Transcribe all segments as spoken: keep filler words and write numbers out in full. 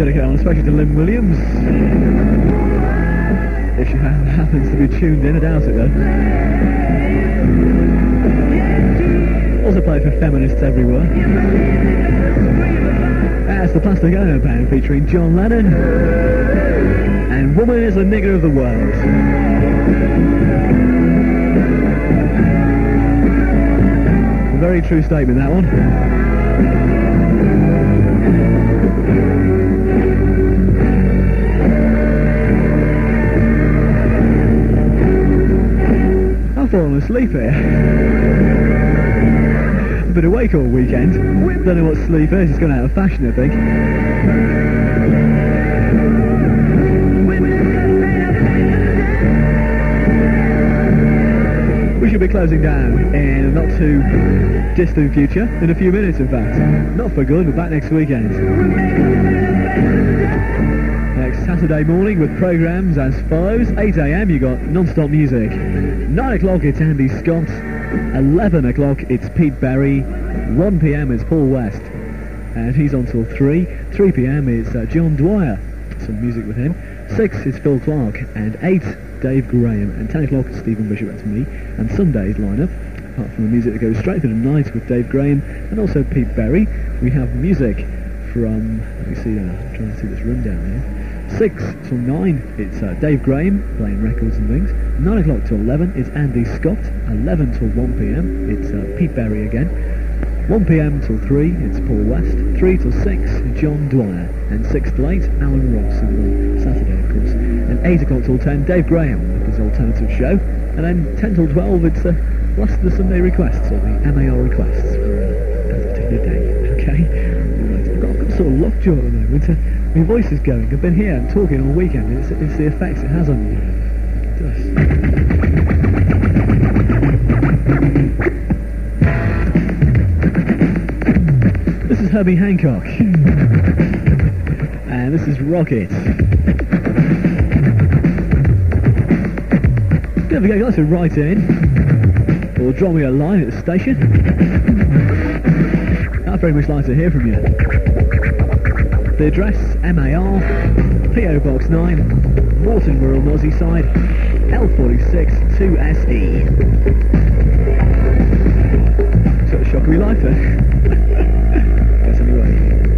dedicate one especially to Lynn Williams. If she ha happens to be tuned in, I doubt it though. Also played for feminists everywhere. That's the Plastic Ono Band featuring John Lennon. And Woman is the Nigger of the World. A very true statement, that one. I've fallen asleep here. I've been awake all weekend. Don't know what sleep is, it's gone out of fashion, I think. We should be closing down in a not too distant future, in a few minutes in fact. Not for good, we're back next weekend. Next Saturday morning with programmes as follows. eight a m you got non-stop music. nine o'clock it's Andy Scott. eleven o'clock it's Pete Berry. one p m it's Paul West. And he's on till three. three p m it's uh, John Dwyer. Some music with him. six is Phil Clark. And eight, Dave Graham. And ten o'clock it's Stephen Bishop, that's me. And Sunday's lineup, apart from the music that goes straight through the night with Dave Graham and also Pete Berry, we have music from, let me see, uh, I'm trying to see this rundown here. six till nine, it's uh, Dave Graham playing records and things. nine o'clock till eleven, it's Andy Scott. eleven till one p m, it's uh, Pete Berry again. one p m till three, it's Paul West. three till six, John Dwyer. And six till eight, Alan Ross on Saturday, of course. And eight o'clock till ten, Dave Graham with his alternative show. And then ten till twelve, it's uh, Last of the Sunday Requests, or the M A R Requests for uh, that particular day. Okay? Right, I've got, I've got sort of lockjaw at the moment. Uh, my voice is going. I've been here and talking all weekend, and it's, it's the effects it has on you. It does. This is Herbie Hancock. And this is Rocket. Don't forget, you guys to write in or drop me a line at the station. I'd very much like to hear from you. The address, M A R, P O Box nine, Morton Rural, Merseyside, L forty-six two S E. Sort of shock of my life there. Guess anyway.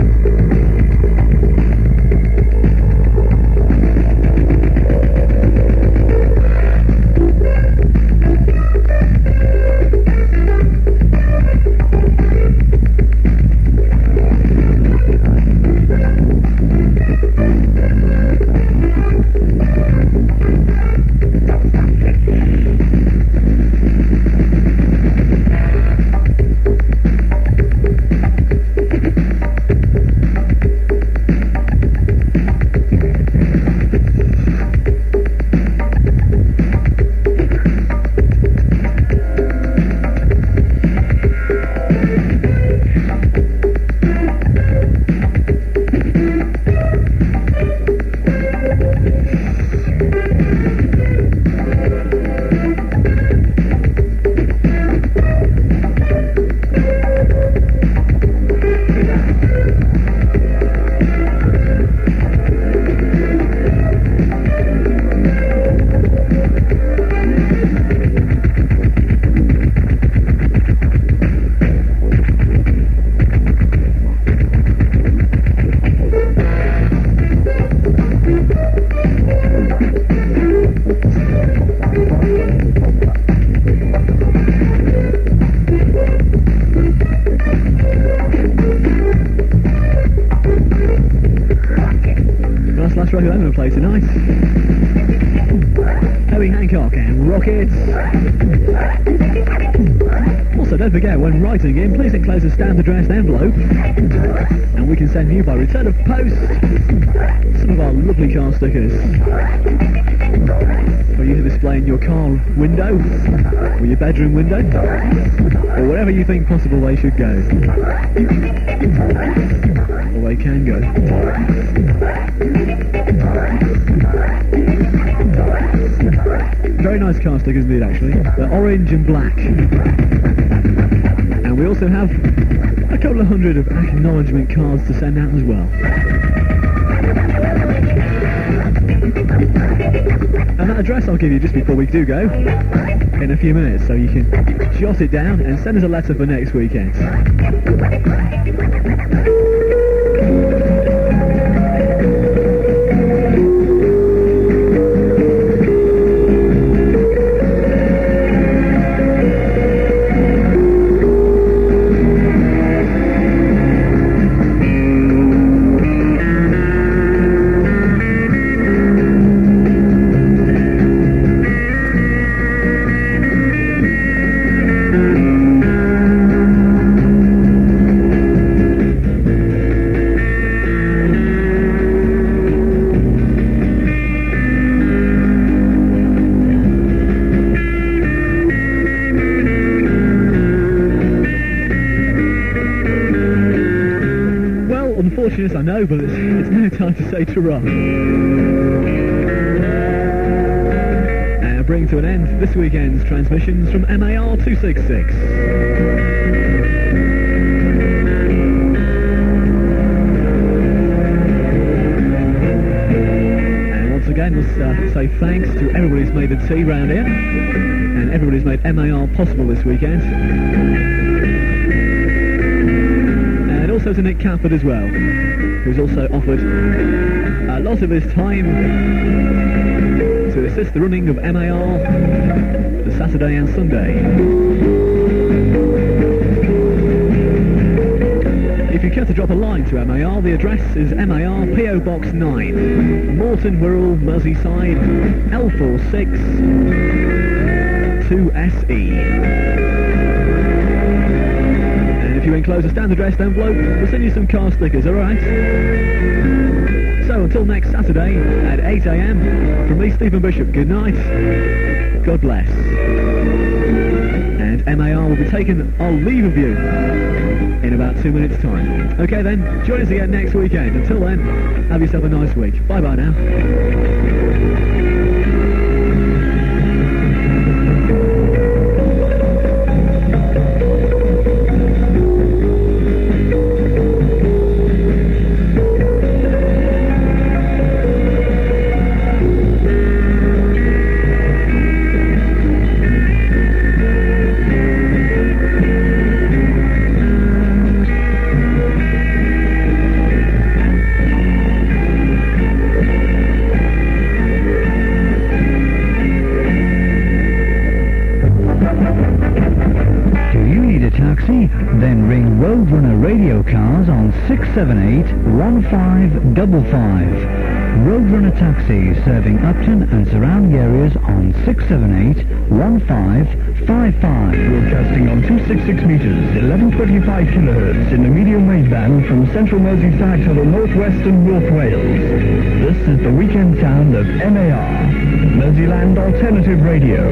Rocket I'm going to play tonight. Herbie Hancock and Rockets. Also, don't forget, when writing in, please enclose a stamp addressed envelope, and we can send you by return of post some of our lovely car stickers for you to display in your car window, or your bedroom window, or wherever you think possible they should go. Or they can go. Very nice car stickers indeed, actually. They're orange and black. And we also have a couple of hundred of acknowledgement cards to send out as well. And that address I'll give you just before we do go in a few minutes, so you can jot it down and send us a letter for next weekend. I know, but it's, it's no time to say ta-ra. And bring to an end this weekend's transmissions from M A R two sixty-six. And once again, let's uh, say thanks to everybody who's made the tea round here, and everybody who's made M A R possible this weekend. And also to Nick Cafford as well, who's also offered a lot of his time to assist the running of M A R the Saturday and Sunday. If you care to drop a line to M A R, the address is M A R P O Box nine, Morton Wirral, Merseyside, L four six two S E. If you enclose a standard addressed envelope, we'll send you some car stickers, alright? So until next Saturday at eight a m, from me, Stephen Bishop, good night, God bless. And M A R will be taking our leave of you in about two minutes' time. Okay then, join us again next weekend. Until then, have yourself a nice week. Bye-bye now. Then ring Roadrunner Radio Cars on six seven eight, one five five five. Roadrunner Taxis serving Upton and surrounding areas on six seven eight, one five five five. Broadcasting on two hundred sixty-six metres, eleven twenty-five kilohertz in the medium wave band from central Merseyside to the northwest and North Wales. This is the weekend sound of M A R, Merseyland Alternative Radio.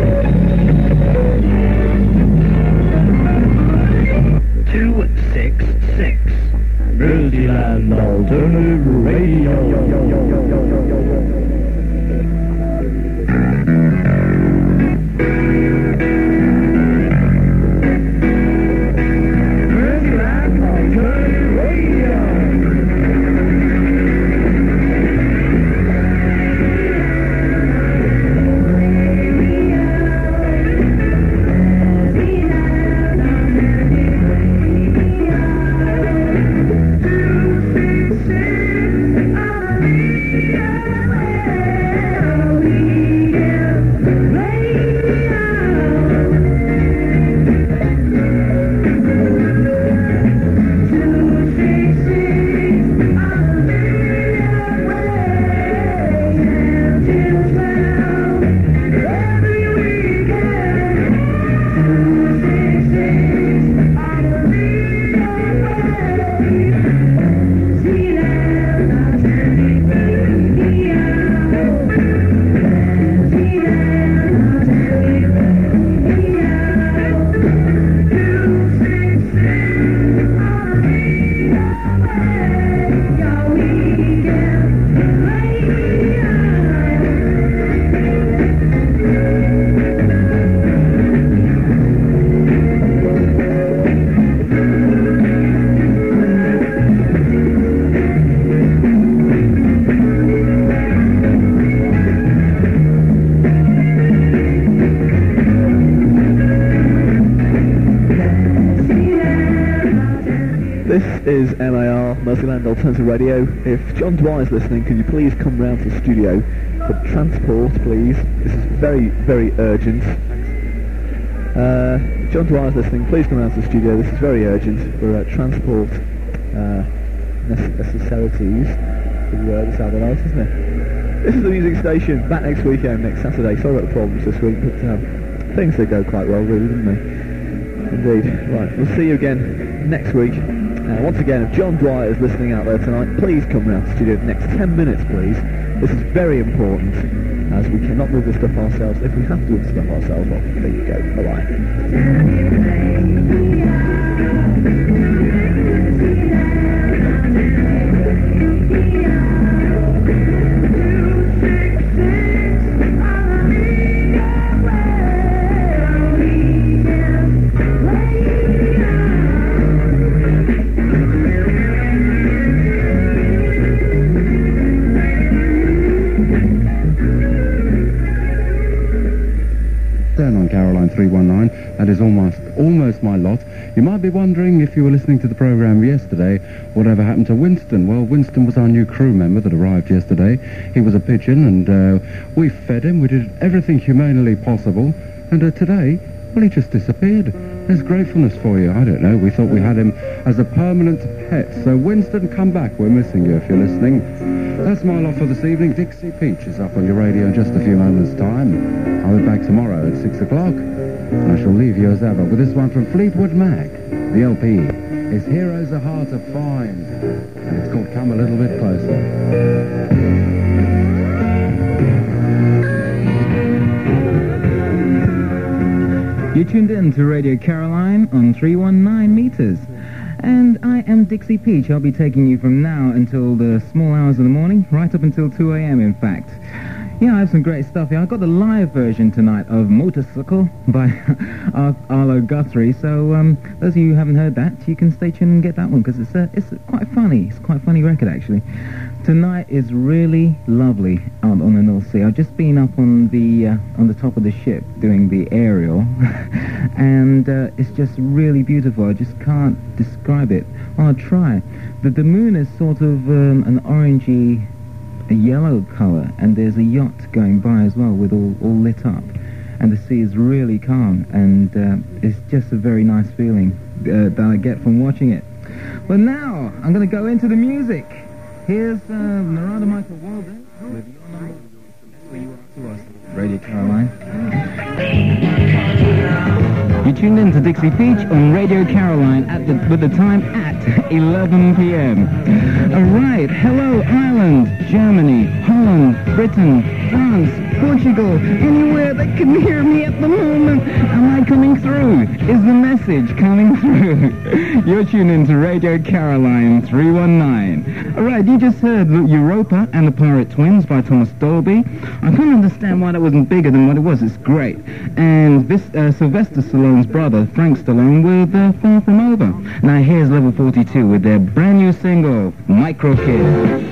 two six six. Merseyland Alternative Radio. Yeah. This is M A R, Mercyland Alternative Radio. If John Dwyer's listening, can you please come round to the studio for transport, please? This is very, very urgent. Uh, if John Dwyer's listening, please come round to the studio. This is very urgent for uh, transport uh, necessities. Good word, it's out of nice, isn't it? This is the music station, back next weekend, next Saturday. Sorry about the problems this week, but um, things did go quite well, really, didn't they? Indeed. Right, we'll see you again next week. Uh, once again, if John Dwyer is listening out there tonight, please come round to the studio the next ten minutes, please. This is very important, as we cannot move this stuff ourselves. If we have to move the stuff ourselves, well, there you go. On Caroline three one nine, that is almost almost my lot. You might be wondering, if you were listening to the programme yesterday, whatever happened to Winston. Well, Winston was our new crew member that arrived yesterday. He was a pigeon, and uh, we fed him. We did everything humanely possible, and uh, today, well, he just disappeared. There's gratefulness for you. I don't know, we thought we had him as a permanent pet. So Winston, come back, we're missing you if you're listening. That's my lot for this evening. Dixie Peach is up on your radio in just a few moments' time. I'll be back tomorrow at six o'clock. And I shall leave you as ever with this one from Fleetwood Mac. The L P is Heroes Are Hard to Find, and it's called Come a Little Bit Closer. You're tuned in to Radio Caroline on three one nine meters. And I am Dixie Peach. I'll be taking you from now until the small hours of the morning, right up until two a.m. in fact. Yeah, I have some great stuff here. I've got the live version tonight of Motorcycle by Ar- Arlo Guthrie. So um, those of you who haven't heard that, you can stay tuned and get that one, because it's uh, it's quite funny. It's quite a funny record, actually. Tonight is really lovely out on the North Sea. I've just been up on the uh, on the top of the ship doing the aerial, and uh, it's just really beautiful. I just can't describe it. I'll try. The, the moon is sort of um, an orangey, a yellow colour, and there's a yacht going by as well with all, all lit up. And the sea is really calm, and uh, it's just a very nice feeling uh, that I get from watching it. But now, I'm going to go into the music. Here's uh, Narada Michael Walden with your number. That's where you are to us, Radio Caroline. You're tuned in to Dixie Peach on Radio Caroline at the, with the time at eleven p.m. All right, hello Ireland, Germany, Holland, Britain, France, Portugal, anywhere that can hear me at the moment. Am I coming through? Is the message coming through? You're tuned in to Radio Caroline three one nine. All right, you just heard Europa and the Pirate Twins by Thomas Dolby. I can't understand why that wasn't bigger than what it was. It's great. And this uh, Sylvester Stallone's brother, Frank Stallone, with uh, Far From Over. Now here's Level forty-two with their brand new single, Micro Kid.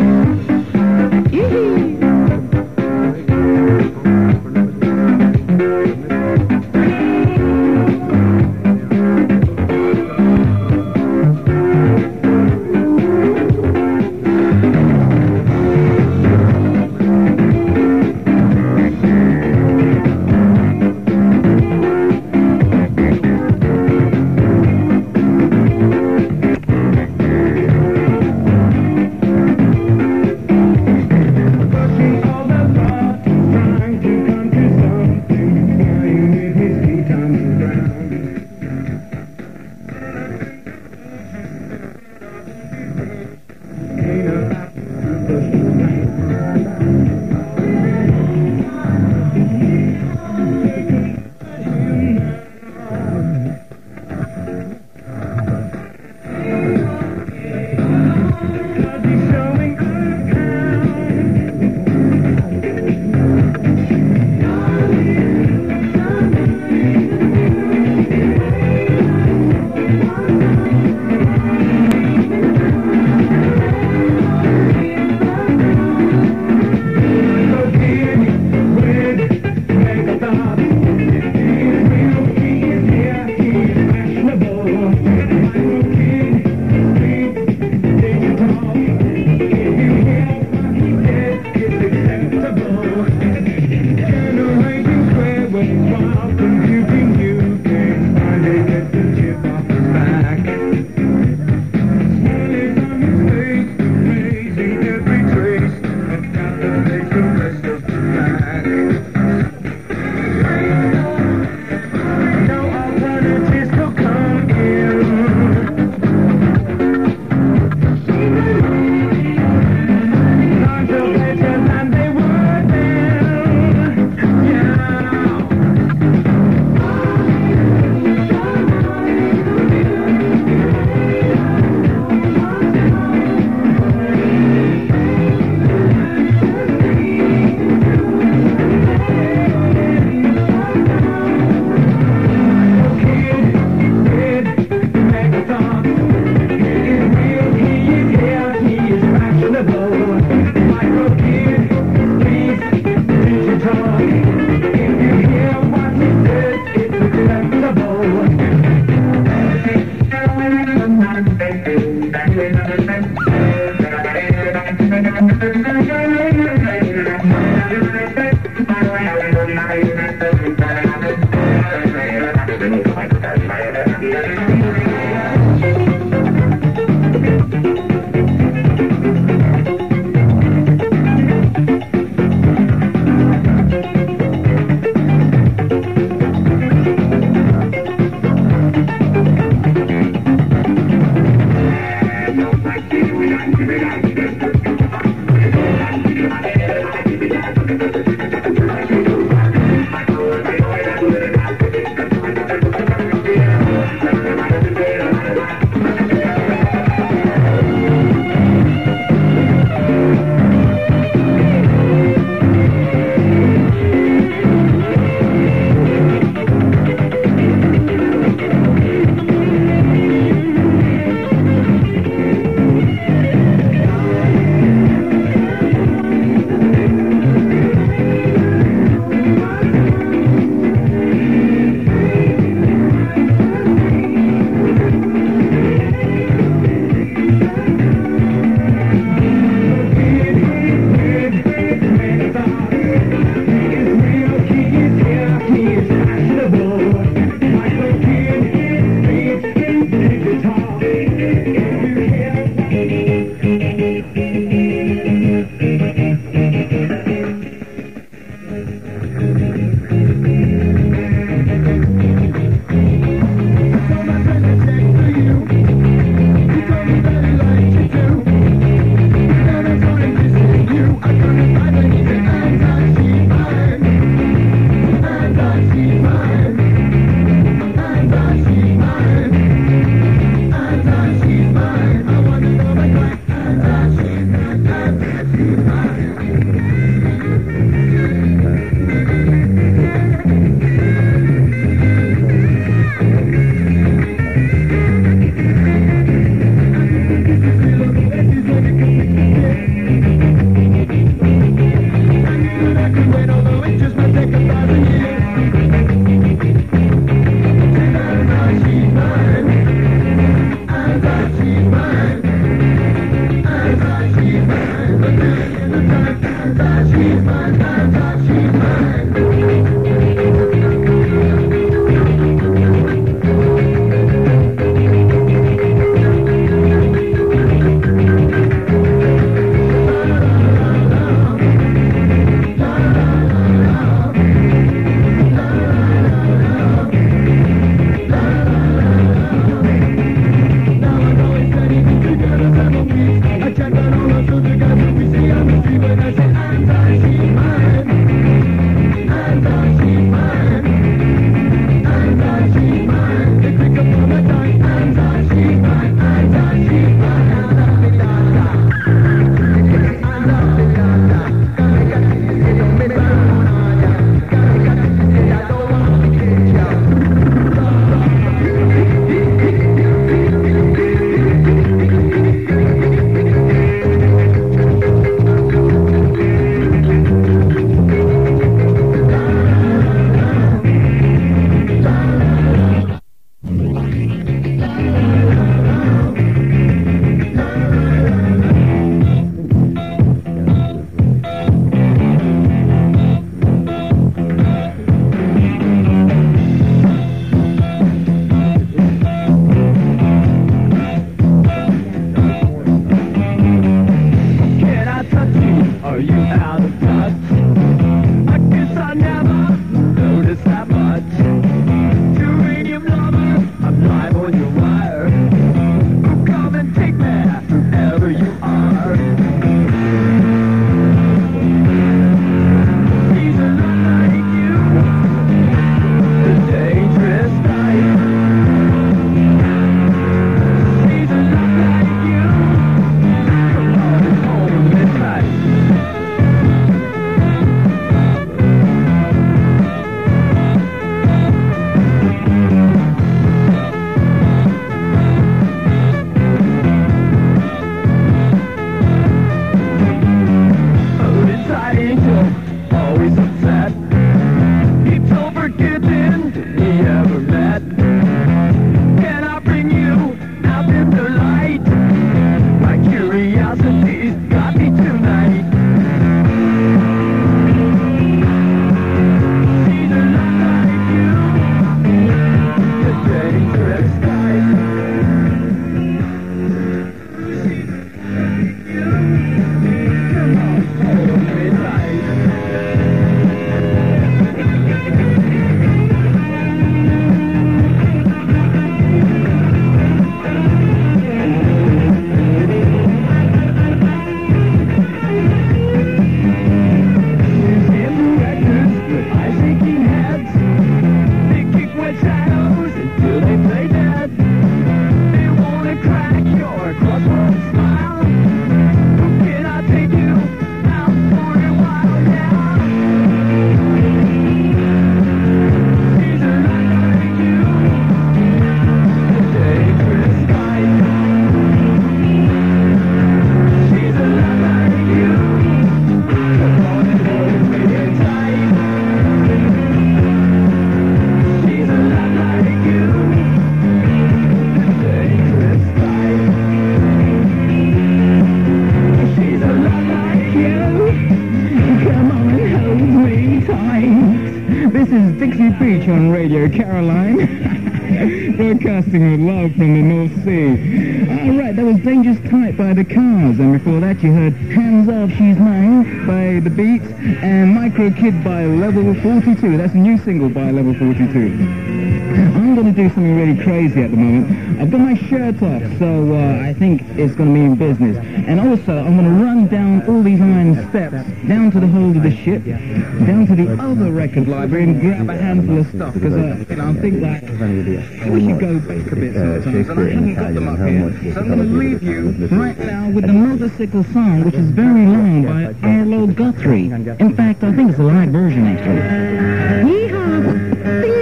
Radio Caroline. Broadcasting with love from the North Sea. All right, that was Dangerous Type by The Cars, and before that you heard Hands Off, She's Mine by The Beats, and Micro Kid by Level forty-two. That's a new single by Level forty-two. I'm going to do something really crazy at the moment. I've got my shirt off, so uh, I think it's going to be in business. And also, I'm going to run down all these iron steps, down to the hold of the ship, down to the other record library and grab a handful of stuff, because uh, you know, I think like, we should go back a bit sometimes, and I haven't got them up here. So I'm going to leave you right now with the Motorcycle Song, which is very long, by Arlo Guthrie. In fact, I think it's a live version, actually. Yeehaw!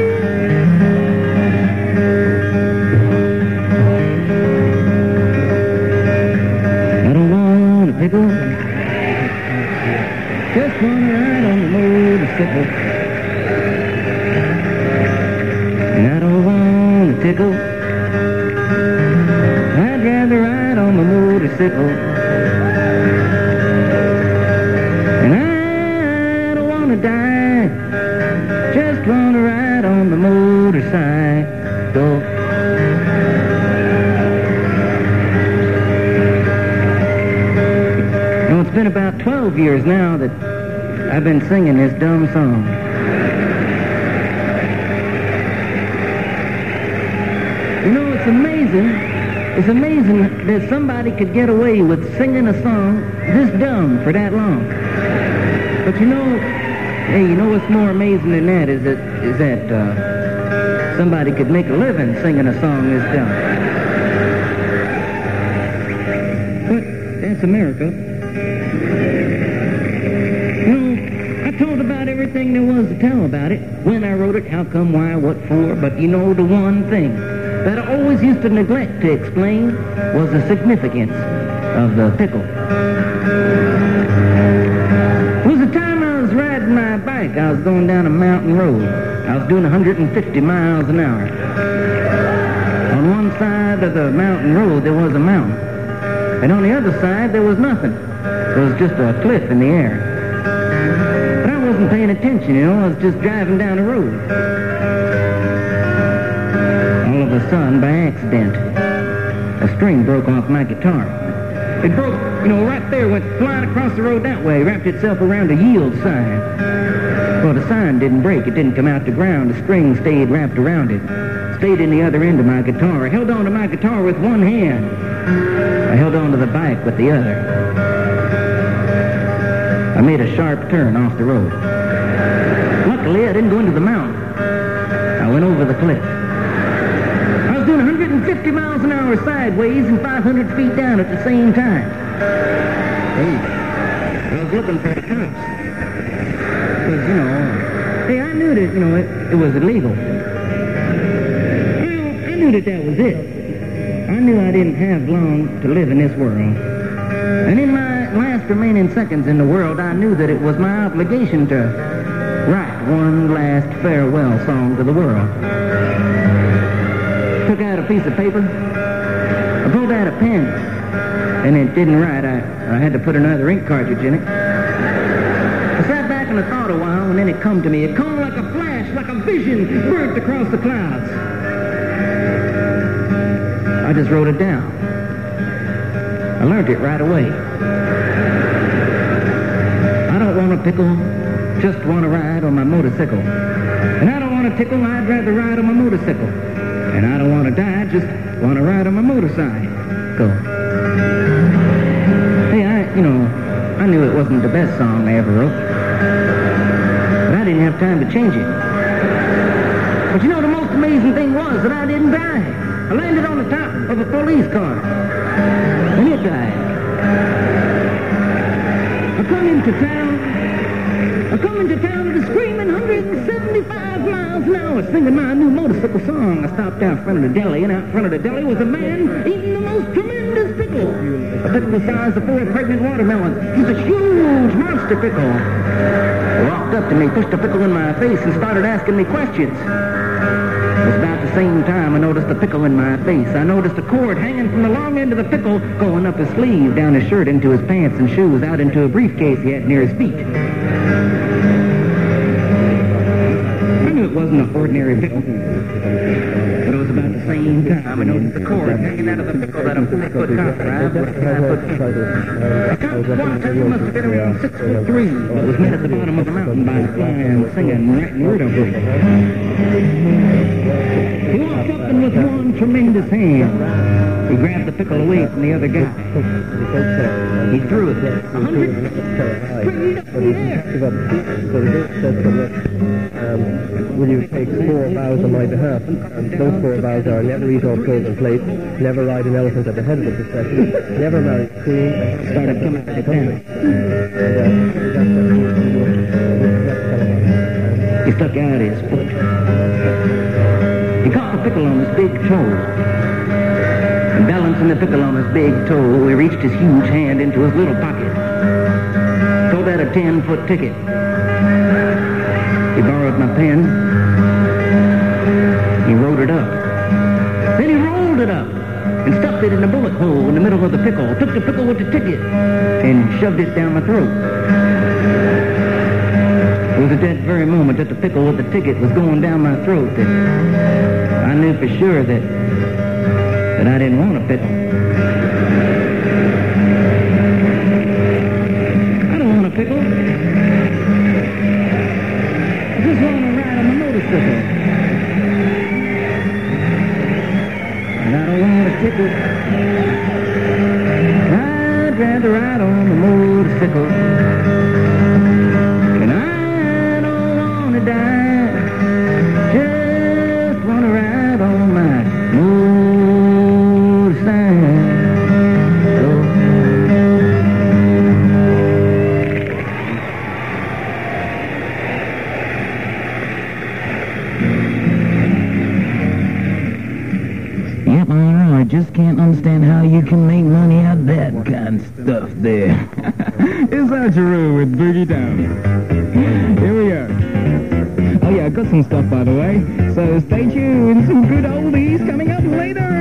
Pickle. Just wanna ride on the motorcycle. And I don't wanna tickle. I'd rather ride on the motorcycle. And I don't wanna die. Just wanna ride on the motorcycle. It's been about twelve years now that I've been singing this dumb song. You know, it's amazing, it's amazing that somebody could get away with singing a song this dumb for that long. But you know, hey, you know what's more amazing than that is that, is that uh, somebody could make a living singing a song this dumb. But that's America. Told about everything there was to tell about it, when I wrote it, how come, why, what for, but you know the one thing that I always used to neglect to explain was the significance of the pickle. It was the time I was riding my bike. I was going down a mountain road. I was doing one hundred fifty miles an hour. On one side of the mountain road there was a mountain, and on the other side there was nothing. It was just a cliff in the air. I wasn't paying attention, you know, I was just driving down the road. All of a sudden, by accident, a string broke off my guitar. It broke, you know, right there, went flying across the road that way, wrapped itself around a yield sign. Well, the sign didn't break, it didn't come out the ground, the string stayed wrapped around it. Stayed in the other end of my guitar. I held on to my guitar with one hand. I held on to the bike with the other. I made a sharp turn off the road. Luckily, I didn't go into the mountain. I went over the cliff. I was doing one hundred fifty miles an hour sideways and five hundred feet down at the same time. Hey, I was looking for the cops. Because, you know, hey, I knew that, you know, it, it was illegal. Well, I knew that that was it. I knew I didn't have long to live in this world. And in my last remaining seconds in the world, I knew that it was my obligation to write one last farewell song to the world. Took out a piece of paper, I pulled out a pen, and it didn't write. I, I had to put another ink cartridge in it. I sat back and I thought a while, and then it come to me. It come like a flash, like a vision, burst across the clouds. I just wrote it down. I learned it right away. I don't want a pickle, just want to ride on my motorcycle. And I don't want a tickle, I'd rather ride on my motorcycle. And I don't want to die, just want to ride on my motorcycle. Hey, I, you know, I knew it wasn't the best song I ever wrote. But I didn't have time to change it. But you know, the most amazing thing was that I didn't die. I landed on the top of a police car. And it died. I come into town, I come into town with a screaming one hundred seventy-five miles an hour singing my new motorcycle song. I stopped out front of the deli, and out front of the deli was a man eating the most tremendous pickle. A pickle the size of four pregnant watermelons. He's a huge monster pickle. He walked up to me, pushed a pickle in my face, and started asking me questions. It was about the same time I noticed the pickle in my face. I noticed a cord hanging from the long end of the pickle going up his sleeve, down his shirt, into his pants and shoes, out into a briefcase he had near his feet. I knew it wasn't an ordinary pickle. But it was about the same time I noticed the cord hanging out of the pickle that a four-foot cock grabbed with a five-foot pickle. The cock quadruped must have been around six foot three, but was met at the bottom of the mountain by a flying, singing Latin widow bird. He walked up and with one tremendous hand, he grabbed the pickle away from the other guy. He threw it a hundred feet up in the air. Um, will you take four vows on my behalf? And those four vows are never eat off golden plate, never ride an elephant at the head of the procession, never marry a queen. Started coming back down. He stuck out his foot. He caught the pickle on his big toe. And balancing the pickle on his big toe, he reached his huge hand into his little pocket. Pulled out a ten-foot ticket. He borrowed my pen. He wrote it up. Then he rolled it up and stuffed it in a bullet hole in the middle of the pickle. Took the pickle with the ticket and shoved it down my throat. It was at that very moment that the pickle with the ticket was going down my throat that I knew for sure that that I didn't want a pickle. I don't want a pickle. I just want to ride on my motorcycle. And I don't want a ticket. I'd rather ride on the motorcycle. And I don't want to die. Just want to ride on my motorcycle. Yep, I know. I just can't understand how you can make money out of that kind of stuff there. It's Archeroo with Boogie Down. Here we go. Oh yeah, I got some stuff by the way, so stay tuned. Some good oldies coming up later.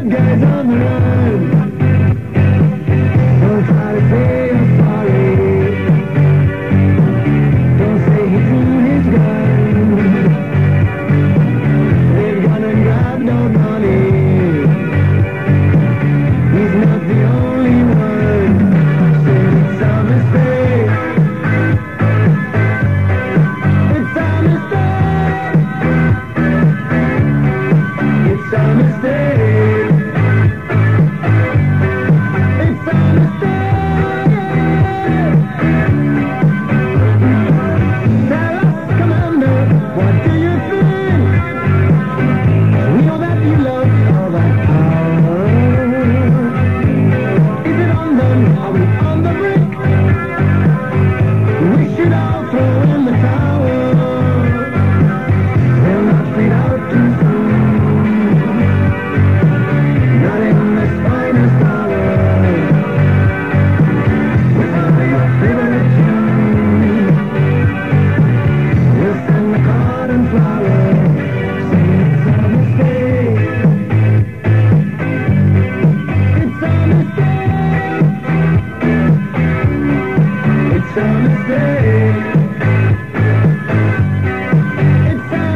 bad guys on the run. Don't try to say you're sorry. Don't say he drew his gun. They've gone and grabbed no money. He's not the only one. Said it's a mistake. It's a mistake. It's a mistake. It's a mistake. Tell us, Commander, what do you think? We know that you love all that power. Is it on them? Are we on the brink? We should all throw in the towel. They'll not fade out too soon. Not in this finest hour. Without your favorite tune. We'll send the card and flower. Say it's a mistake. It's a mistake. It's a mistake. It's a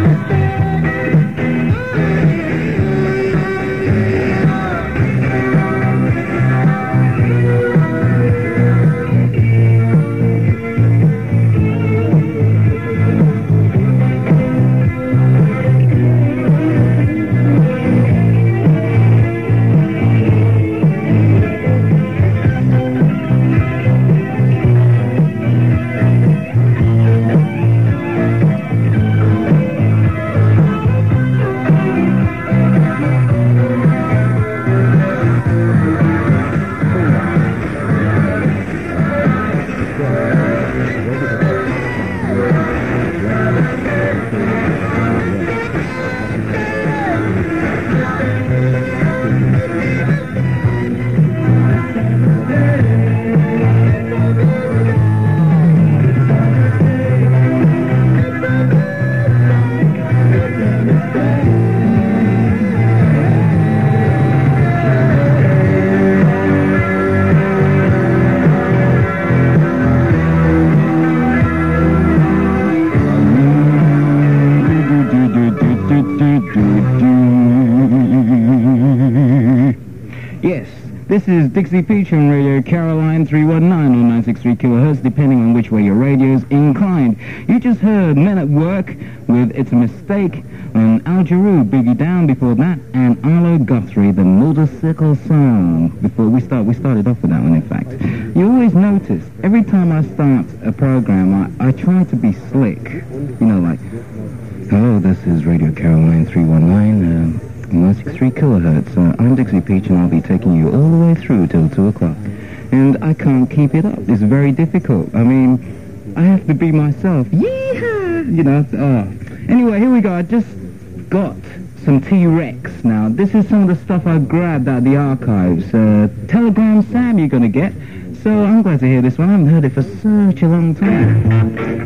Yes, this is Dixie Peach on Radio Caroline three one nine on nine sixty-three kilohertz, depending on which way your radio's inclined. You just heard Men at Work with It's a Mistake, and Al Jarreau, Biggie Down before that, and Arlo Guthrie, the Motorcycle Song. Before we start, we started off with that one, in fact. You always notice, every time I start a program, I, I try to be slick. You know, like, hello, this is Radio Caroline three one nine, uh, nine sixty-three kilohertz. Uh, I'm Dixie Peach, and I'll be taking you all the way through till two o'clock. And I can't keep it up. It's very difficult. I mean, I have to be myself. Yeehaw! You know, oh. Anyway, here we go. I just got some T-Rex. Now, this is some of the stuff I grabbed out of the archives. Uh, Telegram Sam you're going to get. So I'm glad to hear this one. I haven't heard it for such a long time.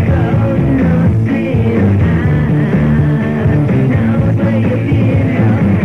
Now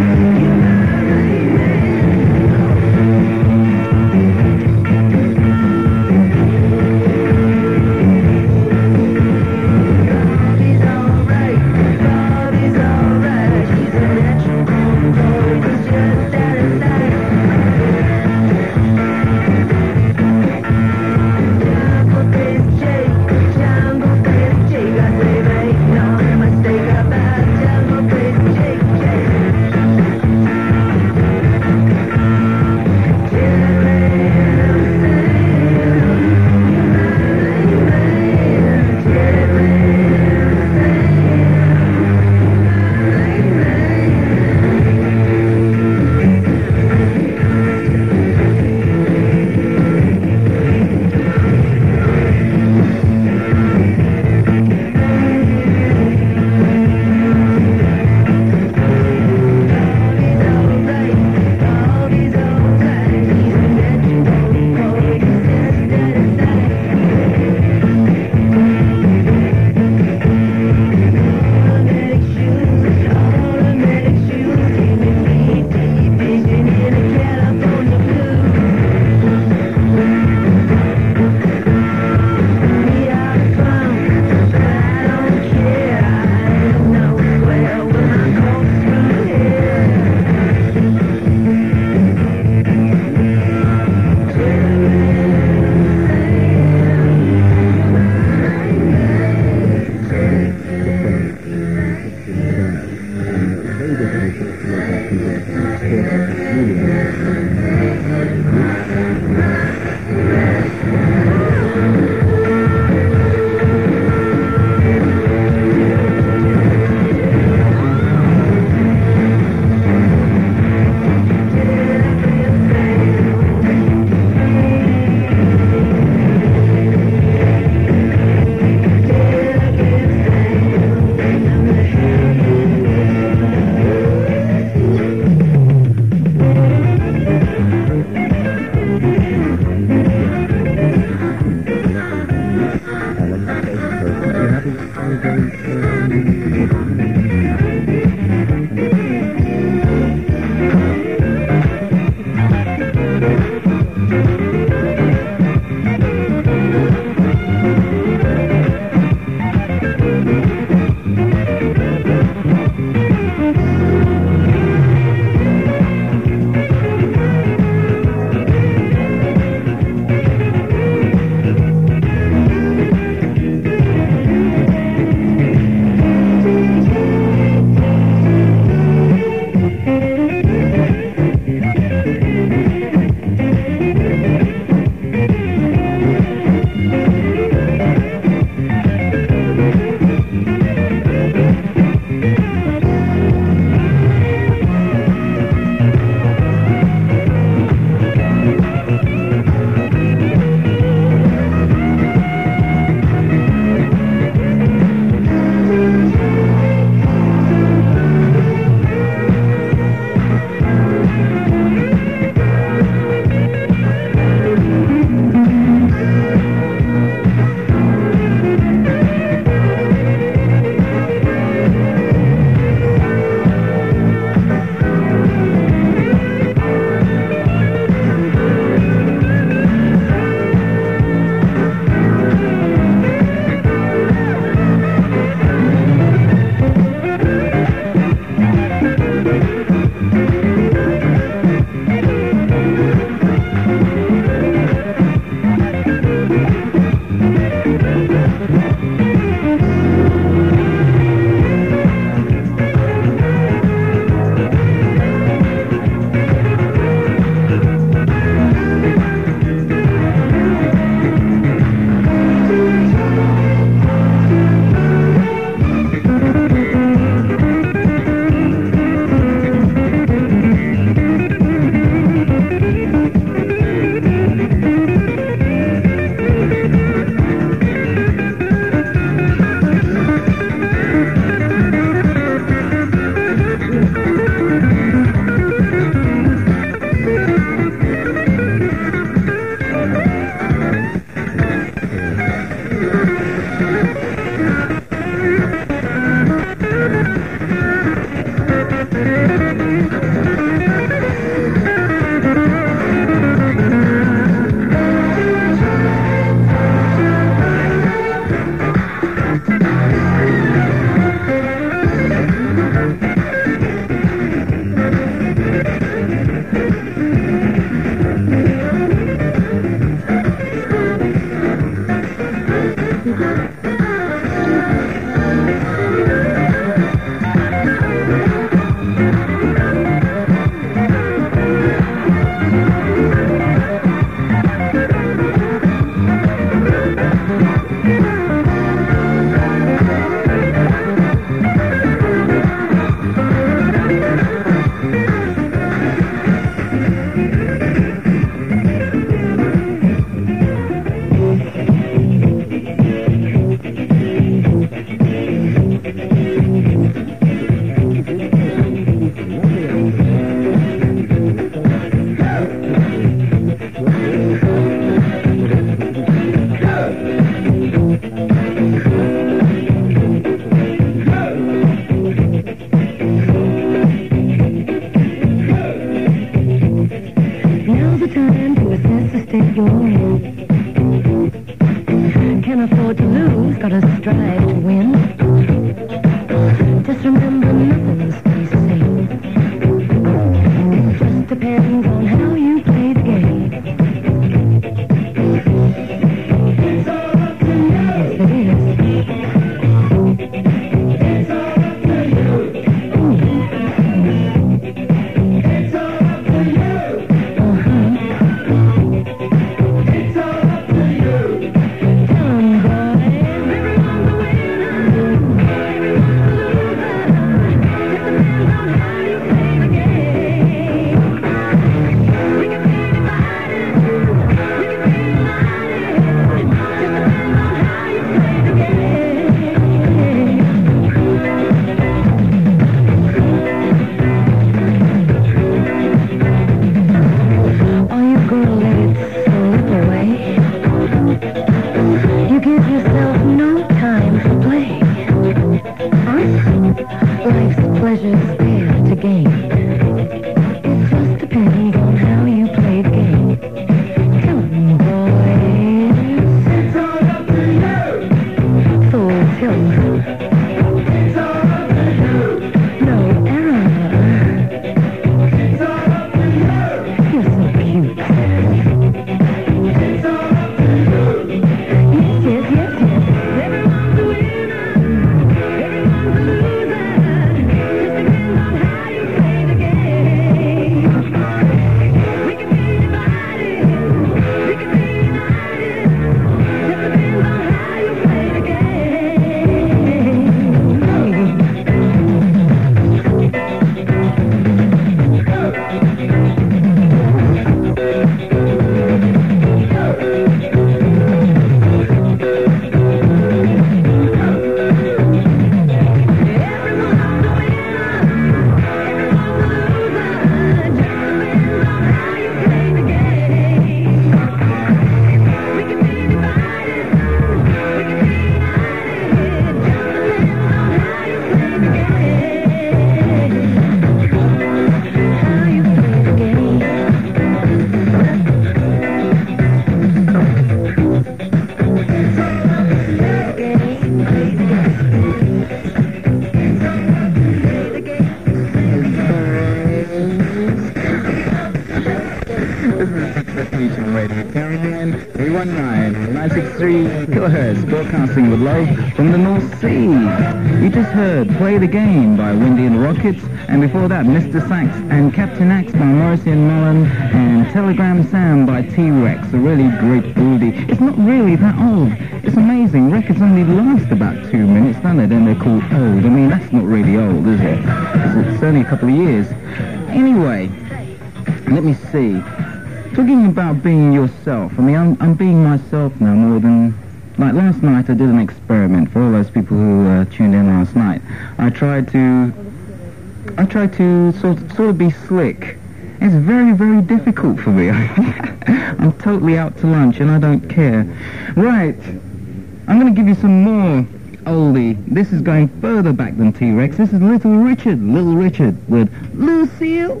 three kilohertz, broadcasting with love from the North Sea. You just heard Play the Game by Windy and the Rockets, and before that, Mister Sax and Captain Axe by Morrissey and Mullen, and Telegram Sam by T-Rex, a really great oldie. It's not really that old. It's amazing. Records only last about two minutes, don't they? Then they're called old. I mean, that's not really old, is it? It's only a couple of years. Anyway, let me see. Talking about being yourself, I mean, I'm, I'm being myself now more than... Like last night I did an experiment for all those people who uh, tuned in last night. I tried to... I tried to sort, sort of be slick. It's very, very difficult for me. I'm totally out to lunch and I don't care. Right, I'm going to give you some more oldie. This is going further back than T-Rex. This is Little Richard, Little Richard with Lucille.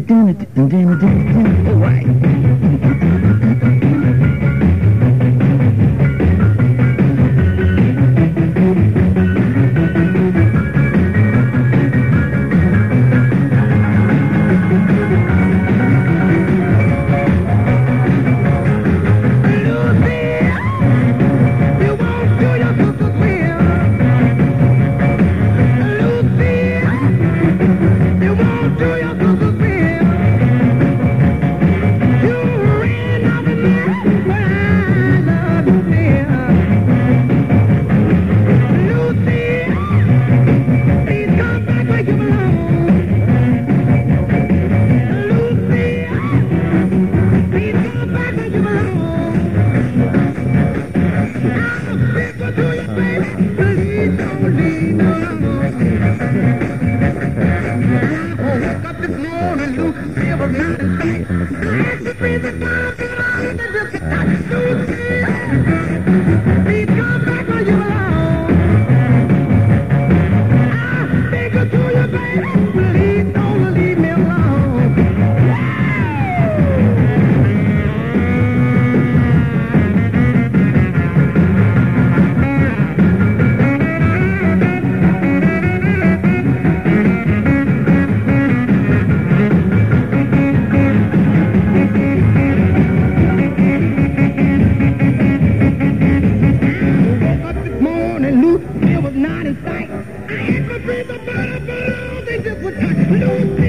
All right. It was not in sight. I ain't gonna breathe the butter, but they just would touch.